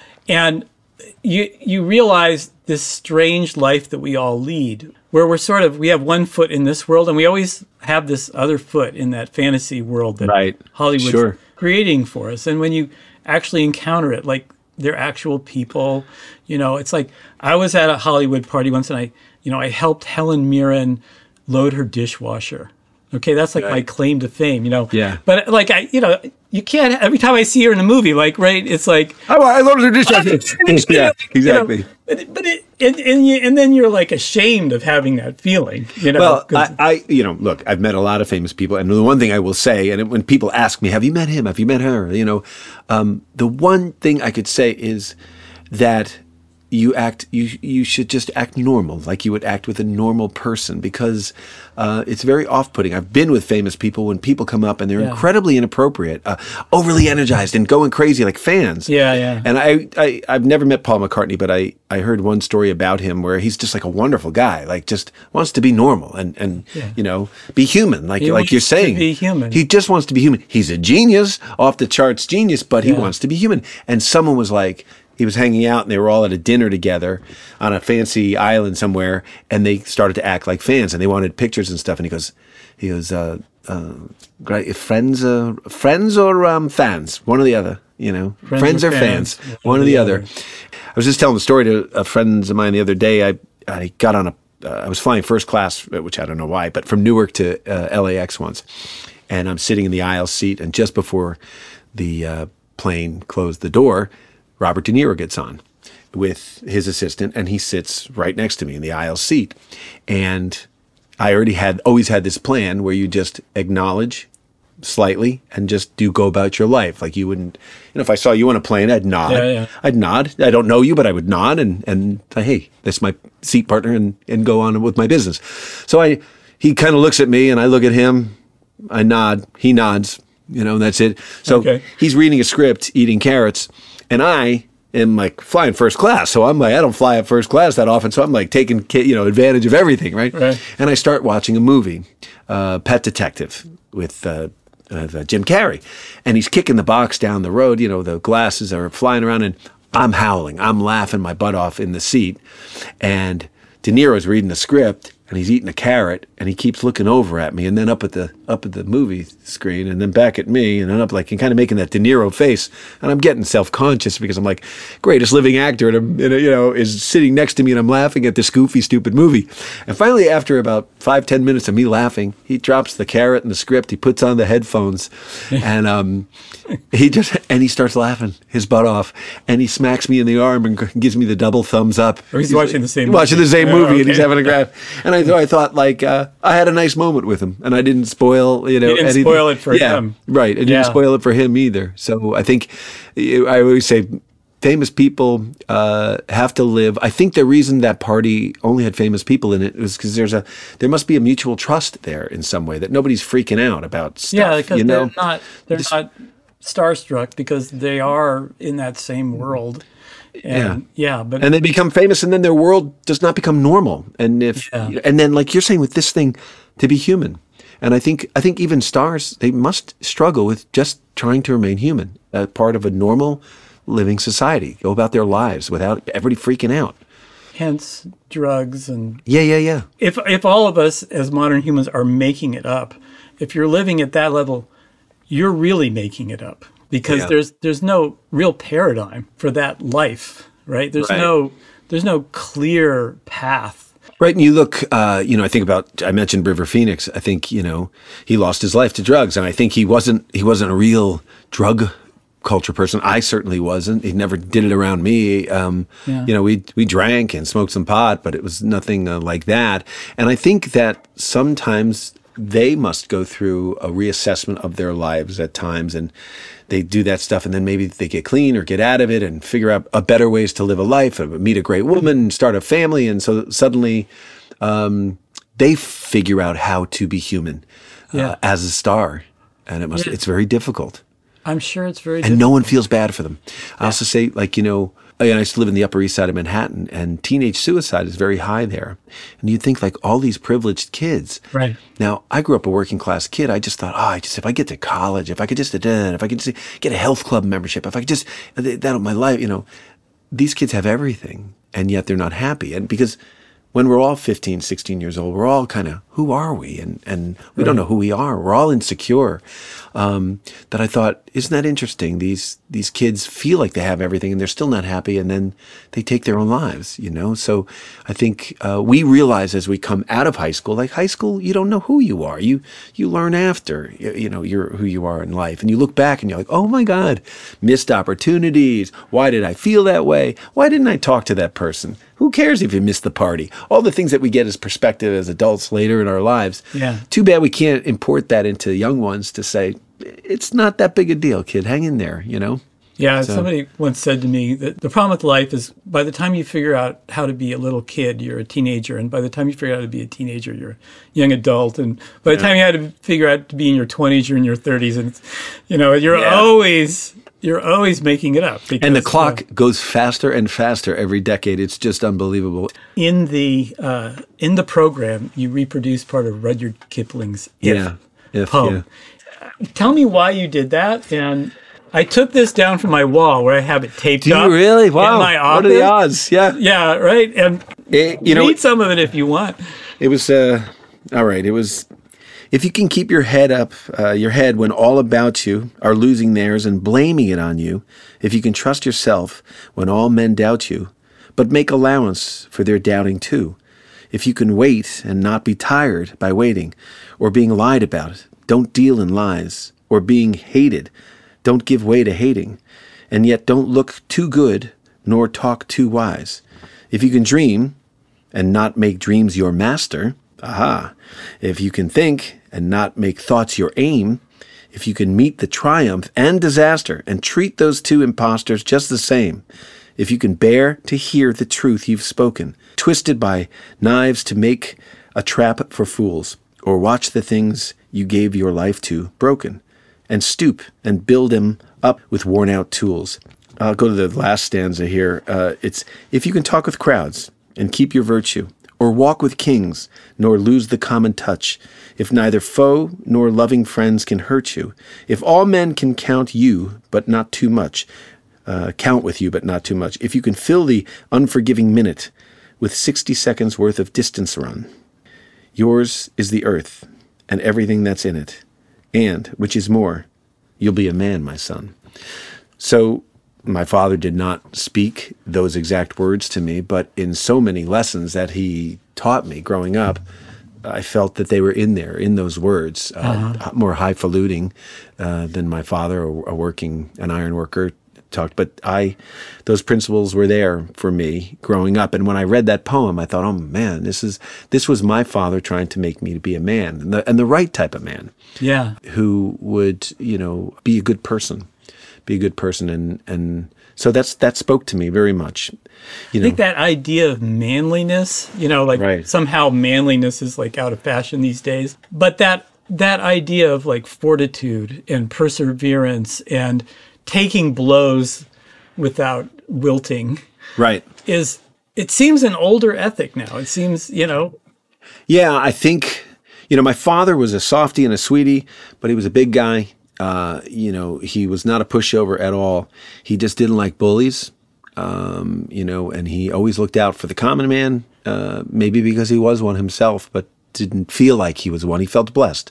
And you you realize this strange life that we all lead, where we're sort of, we have one foot in this world, and we always have this other foot in that fantasy world that Right. Hollywood's Sure. creating for us. And when you actually encounter it, like they're actual people, you know, it's like I was at a Hollywood party once, and I, you know, I helped Helen Mirren load her dishwasher. Okay, that's like my Right. claim to fame, you know. Yeah. But like I, you know, you can't. Every time I see her in a movie, like right, it's like Oh, I loaded her dishwasher. Yeah, you know, exactly. but but it, and and, you, and then you're like ashamed of having that feeling, you know. Well, 'cause- I, I, you know, look, I've met a lot of famous people, and the one thing I will say, and when people ask me, "Have you met him? Have you met her?" You know, um, the one thing I could say is that you act, you you should just act normal, like you would act with a normal person, because uh, it's very off-putting. I've been with famous people when people come up and they're Yeah. incredibly inappropriate, uh, overly energized, and going crazy like fans. Yeah, yeah. And I, I, I've never met Paul McCartney, but I, I heard one story about him where he's just like a wonderful guy, like just wants to be normal and, and you know, be human, like He like wants you're to saying. be human. He just wants to be human. He's a genius, off the charts genius, but he Yeah. wants to be human. And someone was like, he was hanging out, and they were all at a dinner together on a fancy island somewhere, and they started to act like fans, and they wanted pictures and stuff. And he goes, he goes, uh, uh, great, friends, uh, friends or um, fans, one or the other, you know, friends, Friends or or fans, fans, one or the other. I was just telling the story to a friends of mine the other day. I I got on a, uh, I was flying first class, which I don't know why, but from Newark to uh, L A X once, and I'm sitting in the aisle seat, and just before the uh, plane closed the door, Robert De Niro gets on with his assistant, and he sits right next to me in the aisle seat. And I already had always had this plan where you just acknowledge slightly and just do go about your life. Like you wouldn't, you know, if I saw you on a plane, I'd nod. Yeah, yeah. I'd nod. I don't know you, but I would nod and, and say, hey, that's my seat partner, and, and go on with my business. So I, he kind of looks at me, and I look at him, I nod, he nods, you know, and that's it. So Okay. he's reading a script, eating carrots, And I am like flying first class. So I'm like, I don't fly at first class that often. So I'm like taking, you know, advantage of everything, right? Right. And I start watching a movie, uh, Pet Detective, with uh, uh, Jim Carrey. And he's kicking the box down the road. You know, the glasses are flying around and I'm howling. I'm laughing my butt off in the seat. And De Niro's reading the script and he's eating a carrot and he keeps looking over at me and then up at the up at the movie screen and then back at me and then up like and kind of making that De Niro face. And I'm getting self-conscious because I'm like, greatest living actor and, I'm, and you know is sitting next to me and I'm laughing at this goofy, stupid movie. And finally, after about five, ten minutes of me laughing, he drops the carrot and the script. He puts on the headphones and um, he just and he starts laughing his butt off and he smacks me in the arm and gives me the double thumbs up. Or he's, he's watching the same watching movie. the same Oh, movie okay. and he's having a grab. And I thought I thought like uh, I had a nice moment with him and I didn't spoil you know You didn't anything. spoil it for yeah, him. Right. I didn't Yeah. spoil it for him either. So I think I always say famous people uh, have to live. I think the reason that party only had famous people in it was because there's a there must be a mutual trust there in some way that nobody's freaking out about stuff. Yeah, because you know? they're not they're This- not starstruck because they are in that same world. And yeah, but and they become famous and then their world does not become normal. And if Yeah. and then like you're saying with this thing, to be human. And I think I think even stars, they must struggle with just trying to remain human, a part of a normal living society, go about their lives without everybody freaking out. hence drugs and Yeah, yeah, yeah. if if all of us as modern humans are making it up, if you're living at that level, you're really making it up because Yeah. there's there's no real paradigm for that life, right? There's Right. no there's no clear path. Right, and you look, uh, you know, I think about, I mentioned River Phoenix. I think, you know, he lost his life to drugs, and I think he wasn't, he wasn't a real drug culture person. I certainly wasn't. He never did it around me. Um, Yeah. You know, we we drank and smoked some pot, but it was nothing uh, like that. And I think that sometimes they must go through a reassessment of their lives at times, and they do that stuff, and then maybe they get clean or get out of it and figure out a better ways to live a life, and meet a great woman, start a family, and so suddenly um, they figure out how to be human uh, Yeah. as a star, and it must Yeah. it's very difficult, I'm sure it's very and no one feels bad for them. I also say, like, you know, I used to live in the Upper East Side of Manhattan, and teenage suicide is very high there. And you'd think, like, all these privileged kids. Right. Now, I grew up a working class kid. I just thought, oh, I just if I get to college, if I could just uh, if I could just get a health club membership, if I could just that'll my life, you know. These kids have everything, and yet they're not happy. And because when we're all fifteen, sixteen years old, we're all kind of, who are we? And and we don't know who we are. We're all insecure. Um, that I thought, isn't that interesting? These these kids feel like they have everything and they're still not happy, and then they take their own lives, you know? So I think uh, we realize as we come out of high school, like high school, you don't know who you are. You you learn after, you, you know, you're who you are in life. And you look back and you're like, oh my God, missed opportunities. Why did I feel that way? Why didn't I talk to that person? Who cares if you missed the party? All the things that we get as perspective as adults later in our lives. Yeah. Too bad we can't import that into young ones to say, it's not that big a deal, kid. Hang in there, you know? Yeah, So- somebody once said to me that the problem with life is by the time you figure out how to be a little kid, you're a teenager. And by the time you figure out how to be a teenager, you're a young adult. And by the time you had to figure out to be in your twenties, you're in your thirties. And, it's, you know, you're Yeah. always you're always making it up. And the because, clock uh, goes faster and faster every decade. It's just unbelievable. in the uh, in the program, you reproduce part of Rudyard Kipling's If Yeah. If, poem. yeah. Tell me why you did that. And I took this down from my wall where I have it taped Do up. you really? Wow. In my What are the office. odds? Yeah. Yeah, right. And It- you know, read some of it if you want. It was, uh, all right. It was, if you can keep your head up, uh, your head when all about you are losing theirs and blaming it on you, if you can trust yourself when all men doubt you, but make allowance for their doubting too, if you can wait and not be tired by waiting or being lied about, don't deal in lies, or being hated, don't give way to hating, and yet don't look too good nor talk too wise. If you can dream and not make dreams your master, aha, if you can think and not make thoughts your aim, if you can meet the triumph and disaster and treat those two impostors just the same, if you can bear to hear the truth you've spoken, twisted by knives to make a trap for fools, or watch the things you gave your life to broken, and stoop and build them up with worn-out tools, I'll go to the last stanza here. Uh, it's, if you can talk with crowds and keep your virtue, or walk with kings, nor lose the common touch, if neither foe nor loving friends can hurt you, if all men can count you, but not too much, uh, count with you, but not too much, if you can fill the unforgiving minute with sixty seconds worth of distance run, yours is the earth and everything that's in it, and, which is more, you'll be a man, my son. So my father did not speak those exact words to me, but in so many lessons that he taught me growing up, I felt that they were in there, in those words, uh, uh-huh. more highfalutin uh, than my father, a, a working, an iron worker, talked. But I, those principles were there for me growing up. And when I read that poem, I thought, oh man, this is this was my father trying to make me to be a man, and the, and the right type of man. Yeah, who would, you know, be a good person. Be a good person, and and so that's that spoke to me very much. You know, I think that idea of manliness, you know, like right. somehow manliness is like out of fashion these days. But that that idea of like fortitude and perseverance and taking blows without wilting, right, is it seems an older ethic now. It seems, you know. Yeah, I think, you know, my father was a softie and a sweetie, but he was a big guy. Uh, you know, he was not a pushover at all. He just didn't like bullies, um, you know, and he always looked out for the common man, uh, maybe because he was one himself, but didn't feel like he was one. He felt blessed,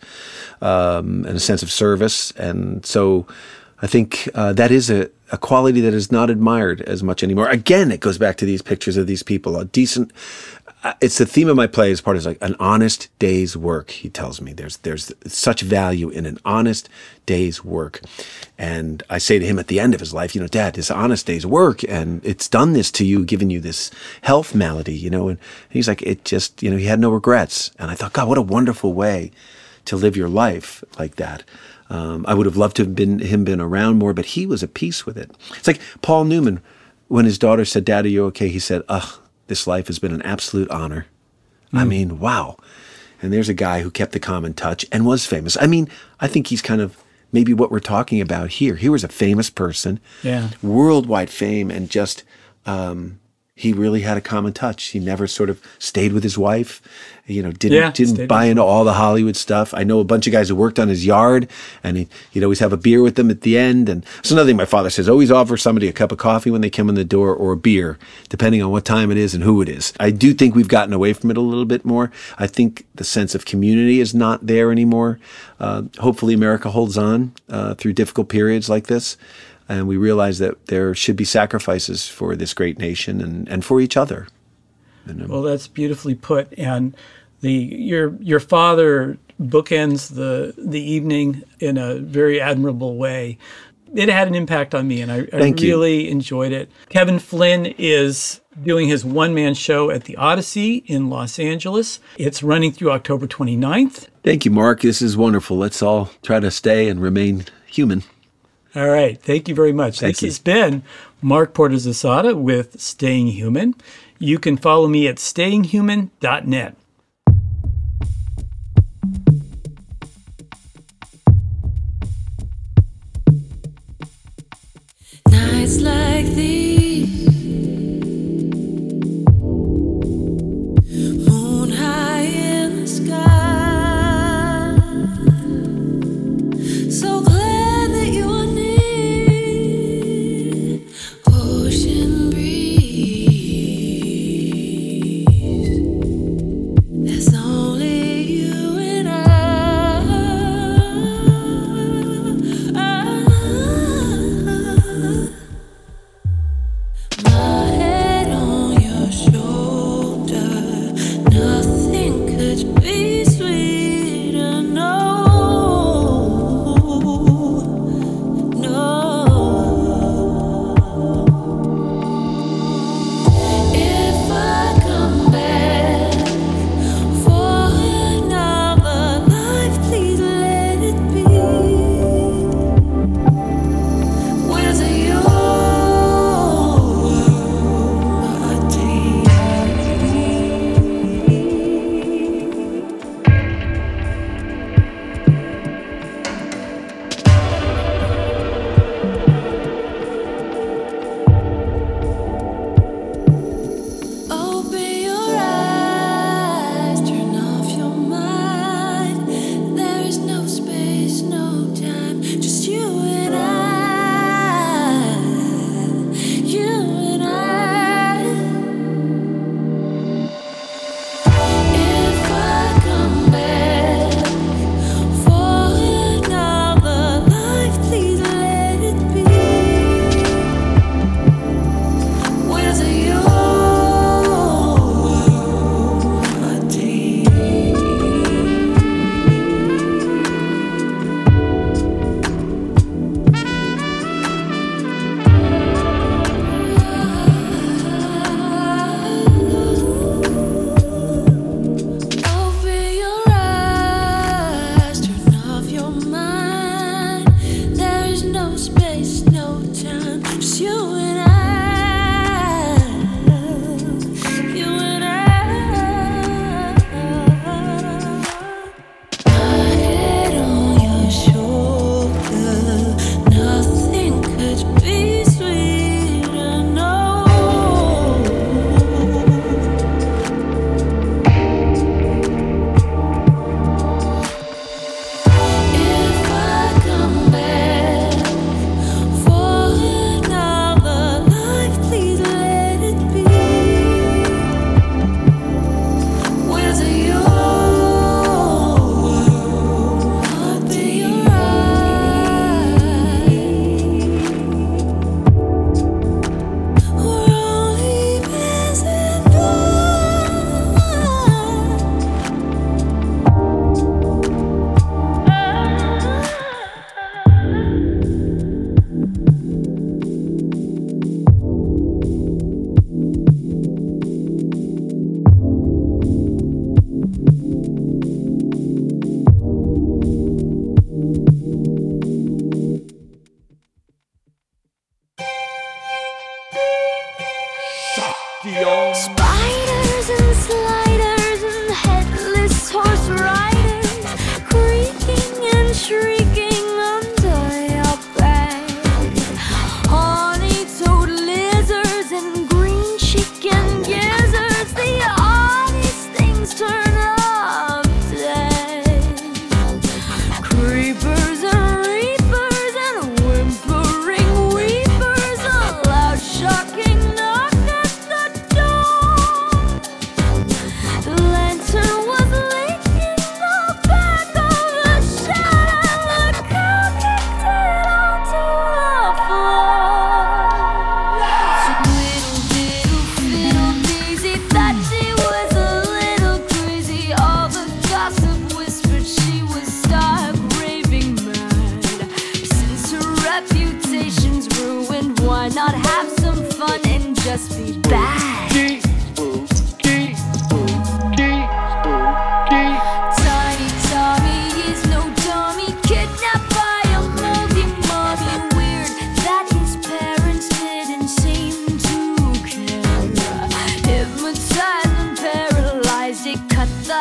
um, and a sense of service. And so I think uh, that is a, a quality that is not admired as much anymore. Again, it goes back to these pictures of these people, a decent... It's the theme of my play as part of like an honest day's work. He tells me there's there's such value in an honest day's work, and I say to him at the end of his life, you know, Dad, this honest day's work, and it's done this to you, given you this health malady, you know. And he's like, it just, you know, he had no regrets. And I thought, God, what a wonderful way to live your life like that. Um, I would have loved to have been him been around more, but he was at peace with it. It's like Paul Newman, when his daughter said, Dad, are you okay? He said, ugh. This life has been an absolute honor. Mm. I mean, wow. And there's a guy who kept the common touch and was famous. I mean, I think he's kind of maybe what we're talking about here. He was a famous person, yeah, worldwide fame, and just um, he really had a common touch. He never sort of stayed with his wife, you know, didn't yeah, didn't buy into all the Hollywood stuff. I know a bunch of guys who worked on his yard, and he, he'd always have a beer with them at the end. And it's another thing my father says, always offer somebody a cup of coffee when they come in the door, or a beer, depending on what time it is and who it is. I do think we've gotten away from it a little bit more. I think the sense of community is not there anymore. Uh, hopefully America holds on uh, through difficult periods like this. And we realize that there should be sacrifices for this great nation and, and for each other. And, um, well, that's beautifully put. And the your your father bookends the the evening in a very admirable way. It had an impact on me, and I, I really you. enjoyed it. Kevin Flynn is doing his one-man show at the Odyssey in Los Angeles. It's running through October twenty-ninth. Thank you, Mark. This is wonderful. Let's all try to stay and remain human. All right. Thank you very much. Thank this you. has been Mark Porter Zasada with Staying Human. You can follow me at staying human dot net. Nights like these, moon high in the sky, so glad that you are near, ocean breeze, there's only you and I.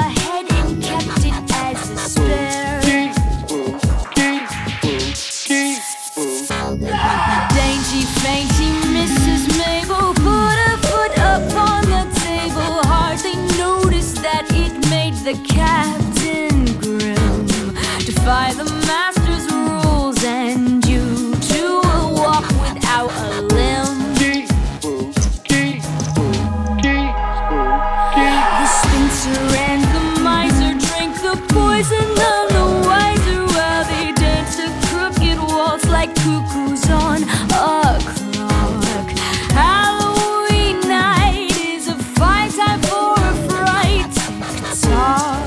ahead and kept it as a spare. Dainty, fainty Missus Mabel put a foot up on the table, hardly noticed that it made the captain grim. Defy the master's rules and you too will walk without a limb. The spinster and the miser drink the poison, none the wiser, while they dance a crooked waltz like cuckoos on a clock. Halloween night is a fine time for a fright talk.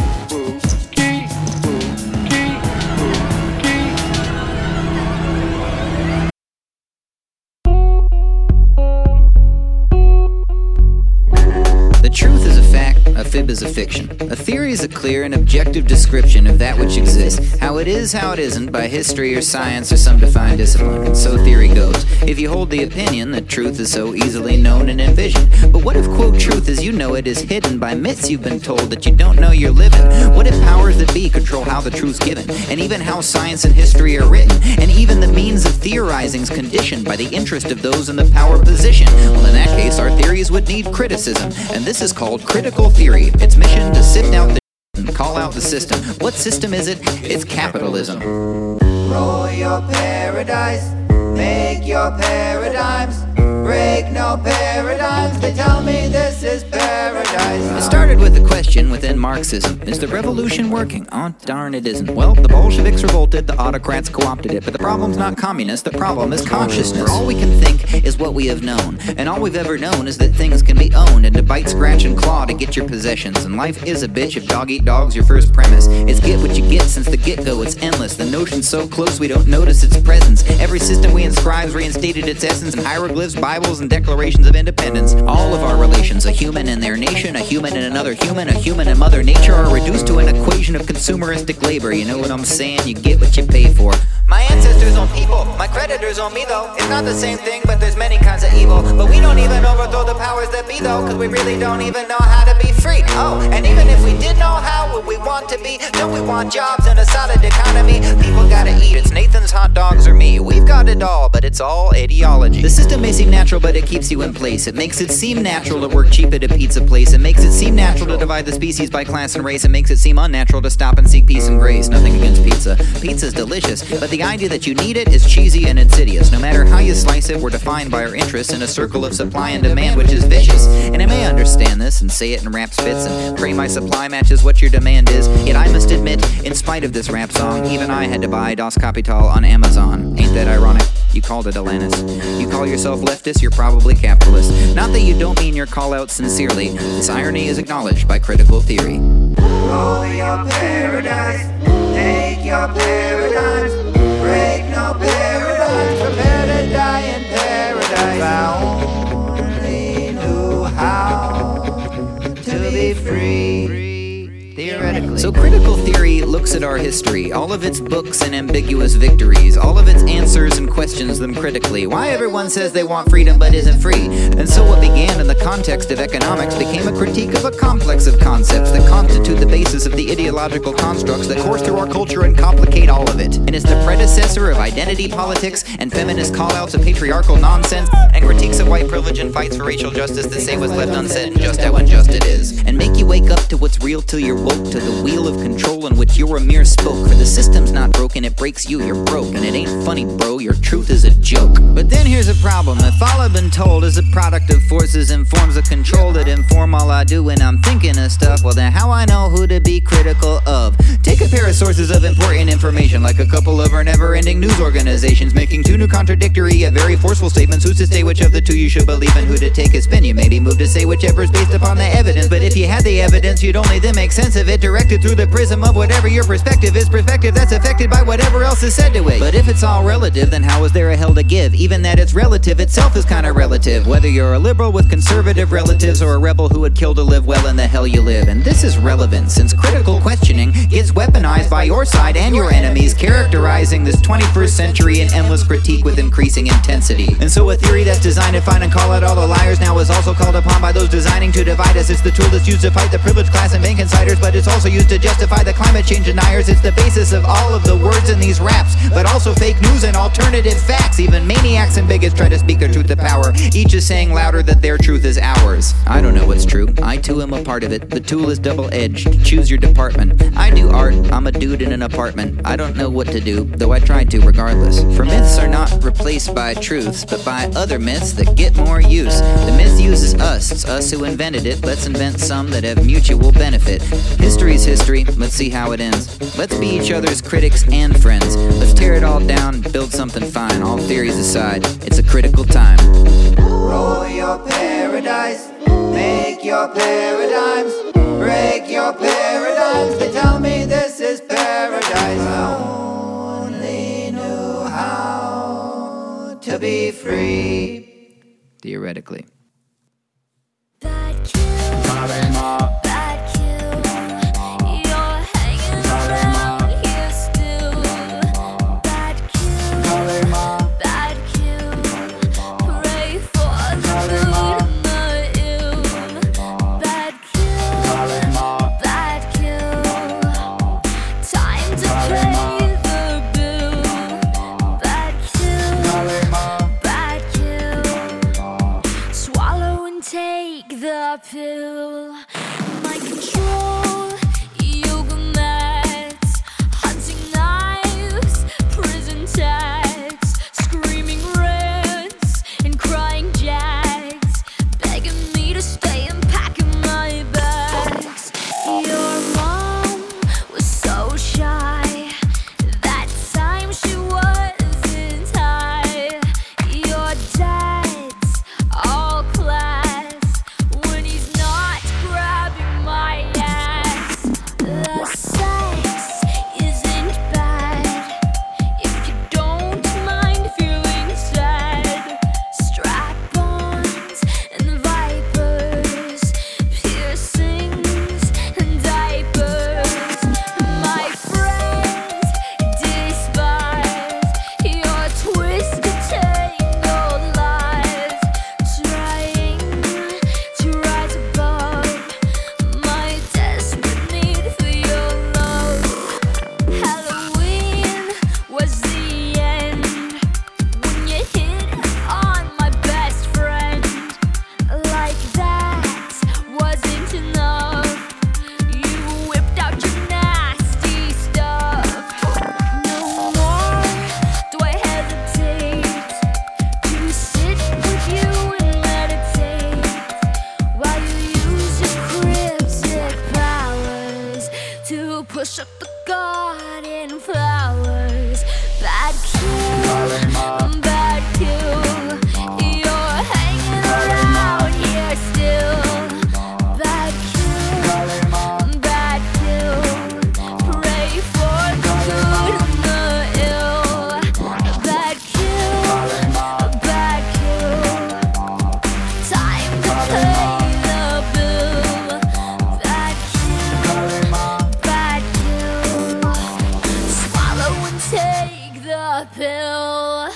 The truth is a fact, a fib is a fiction. A theory is a clear and objective description of that which exists, how it is, how it isn't, by history or science or some defined discipline, and so theory goes. If you hold the opinion that truth is so easily known and envisioned. But what if, quote, truth as you know it is hidden by myths you've been told that you don't know you're living? What if powers that be control how the truth's given, and even how science and history are written, and even the means of theorizing's conditioned by the interest of those in the power position? Well, in that case, our theories would need criticism, and this is called critical theory. Its mission to sift out the and call out the system. What system is it? It's capitalism. Roll your paradise, make your paradigms, break no paradigms. They tell me this is paradise. It started with a question within Marxism. Is the revolution working? Oh, darn it isn't. Well, the Bolsheviks revolted, the autocrats co-opted it, but the problem's not communist, the problem is consciousness. All we can think is what we have known, and all we've ever known is that things can be owned, and to bite, scratch, and claw to get your possessions. And life is a bitch if dog-eat-dog's your first premise. It's get what you get since the get-go, it's endless. The notion's so close we don't notice its presence. Every system we inscribe reinstated its essence in hieroglyphs, Bibles, and declarations of independence. All of our relations, a human and their nation, a human and another human, a human and Mother Nature, are reduced to an equation of consumeristic labor. You know what I'm saying? You get what you pay for. My ancestors own people, my creditors own me though. It's not the same thing, but there's many kinds of evil. But we don't even overthrow the powers that be though, cause we really don't even know how to be free. Oh, and even if we did know how, would we want to be? Don't we want jobs and a solid economy? People gotta eat, it's Nathan's hot dogs or me. We've got it all, but it's all ideology. The system may seem natural, but it keeps you in place. It makes it seem natural to work cheap at a pizza place. It makes it seem natural to divide the species by class and race. It makes it seem unnatural to stop and seek peace and grace. Nothing against pizza. Pizza's delicious, but the idea that you need it is cheesy and insidious. No matter how you slice it, we're defined by our interests in a circle of supply and demand, which is vicious. And I may understand this and say it in rap spits and pray my supply matches what your demand is. Yet I must admit, in spite of this rap song, even I had to buy Das Kapital on Amazon. Ain't that ironic? You called it Alanis. You call yourself leftist, you're probably capitalist. Not that you don't mean your call out sincerely. This irony is acknowledged by critical theory. Roll your paradise, take your paradigms, break no paradigms, prepare to die in paradise. I only knew how to be free. Theoretically. So critical theory looks at our history, all of its books and ambiguous victories, all of its answers and questions them critically. Why everyone says they want freedom but isn't free. And so what began in the context of economics became a critique of a complex of concepts that constitute the basis of the ideological constructs that course through our culture and complicate all of it. And it's the predecessor of identity politics and feminist call-outs of patriarchal nonsense and critiques of white privilege and fights for racial justice that say what's left unsaid and just how unjust it is. And make you wake up to what's real till you're woke to the wheel of control in which you're a mere spoke. For the system's not broken, it breaks you, you're broke. And it ain't funny, bro, your truth is a joke. But then here's a problem. If all I've been told is a product of forces and forms of control that inform all I do when I'm thinking of stuff, well then how I know who to be critical of? Take a pair of sources of important information, like a couple of our never-ending news organizations making two new contradictory yet very forceful statements. Who's to say which of the two you should believe and who to take a spin? You may be moved to say whichever's based upon the evidence, but if you had the evidence, you'd only then make sense of it, directed through the prism of whatever your perspective is, perspective that's affected by whatever else is said to it. But if it's all relative, then how is there a hell to give? Even that it's relative itself is kinda relative, whether you're a liberal with conservative relatives or a rebel who would kill to live well in the hell you live. And this is relevant, since critical questioning gets weaponized demonized by your side and your enemies, characterizing this twenty-first century in endless critique with increasing intensity. And so a theory that's designed to find and call out all the liars now is also called upon by those designing to divide us. It's the tool that's used to fight the privileged class and bank insiders, but it's also used to justify the climate change deniers. It's the basis of all of the words in these raps, but also fake news and alternative facts. Even maniacs and bigots try to speak their truth to power. Each is saying louder that their truth is ours. I don't know what's true. I too am a part of it. The tool is double-edged. Choose your department. I do art. I'm a dude in an apartment. I don't know what to do, though I try to regardless. For myths are not replaced by truths, but by other myths that get more use. The myth uses us. It's us who invented it. Let's invent some that have mutual benefit. History's history. Let's see how it ends. Let's be each other's critics and friends. Let's tear it all down, build something fine. All theories aside, it's a critical time. Roll your paradise, make your paradigms, break your paradigms. They tell me this is paradise. I only knew how to be free. Theoretically. Bad Q, bad Q, you're hanging around here still. Bad Q, bad Q, pray for the good and the ill. Bad Q, bad Q, time to pay the bill. Bad Q, bad Q, swallow and take the pill. Mind control, yoga mats, hunting knives, prison tags, screaming reds and crying jags, begging me to stay and packing my bags. Your mom was so shy, that time she wasn't high. Your dad's all class when he's not grabbing my ass. The sex isn't bad if you don't mind feeling sad. Strap-ons and vipers, piercings and diapers. My friends despise your twisted tangled life, trying to rise above my desperate need for your love. Halloween was the end when you hit on my best friend. Like that wasn't enough, you whipped out your nasty stuff. No more do I hesitate to sit with you and meditate while you use your cryptic powers to push up the garden flowers. Bad Q, bad Q, you're hanging around here still. Bad Q, bad Q, pray for the good and the ill. Bad Q, bad Q, time to pay the bill. Bad Q, bad Q, swallow and take the pill.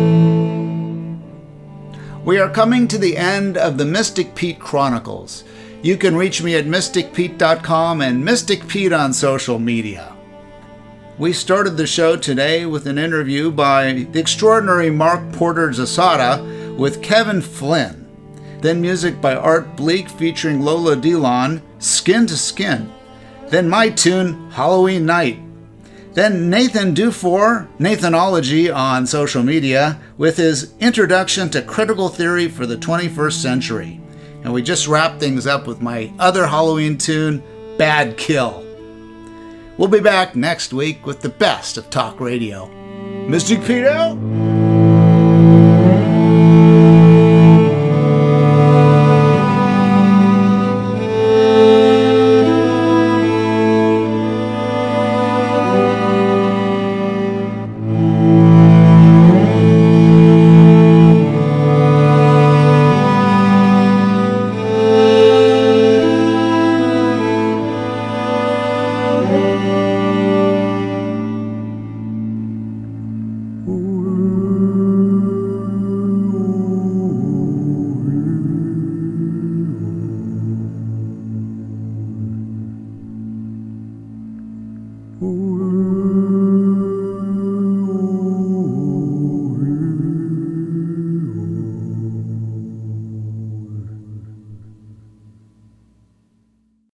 We are coming to the end of the Mystic Pete Chronicles. You can reach me at mystic pete dot com and Mystic Pete on social media. We started the show today with an interview by the extraordinary Mark Porter Zasada with Kevin Flynn. Then music by Art Bleak featuring Lola Delon, Skin to Skin. Then my tune, Halloween Night. Then Nathan Dufour, Nathanology on social media, with his introduction to critical theory for the twenty-first century. And we just wrapped things up with my other Halloween tune, Bad Kill. We'll be back next week with the best of talk radio. Mystic Pete out!